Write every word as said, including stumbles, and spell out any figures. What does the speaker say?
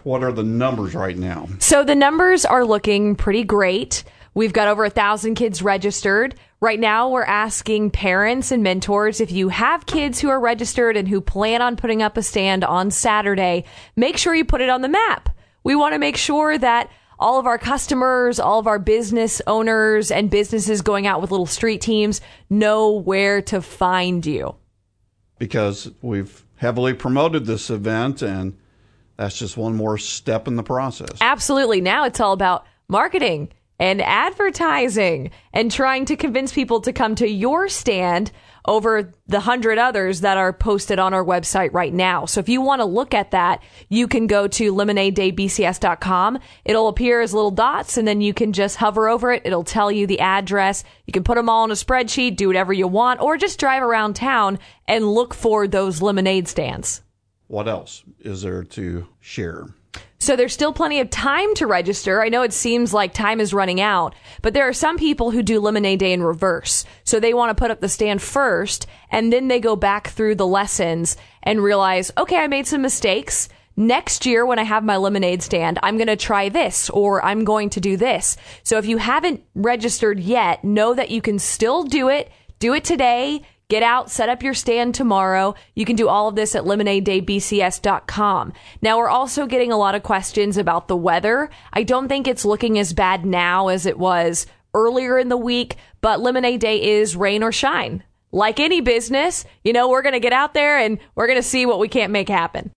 What are the numbers right now? So the numbers are looking pretty great. We've got over a thousand kids registered. Right now, we're asking parents and mentors, if you have kids who are registered and who plan on putting up a stand on Saturday, make sure you put it on the map. We want to make sure that all of our customers, all of our business owners and businesses going out with little street teams know where to find you. Because we've heavily promoted this event, and that's just one more step in the process. Absolutely. Now it's all about marketing and advertising and trying to convince people to come to your stand over the hundred others that are posted on our website right now. So if you want to look at that, you can go to lemonade day b c s dot com. It'll appear as little dots, and then you can just hover over it. It'll tell you the address. You can put them all in a spreadsheet, do whatever you want, or just drive around town and look for those lemonade stands. What else is there to share? So there's still plenty of time to register. I know it seems like time is running out, but there are some people who do Lemonade Day in reverse. So they want to put up the stand first, and then they go back through the lessons and realize, okay, I made some mistakes. Next year, when I have my lemonade stand, I'm going to try this, or I'm going to do this. So if you haven't registered yet, know that you can still do it. Do it today. Get out, set up your stand tomorrow. You can do all of this at lemonade day b c s dot com. Now, we're also getting a lot of questions about the weather. I don't think it's looking as bad now as it was earlier in the week, but Lemonade Day is rain or shine. Like any business, you know, we're going to get out there and we're going to see what we can't make happen.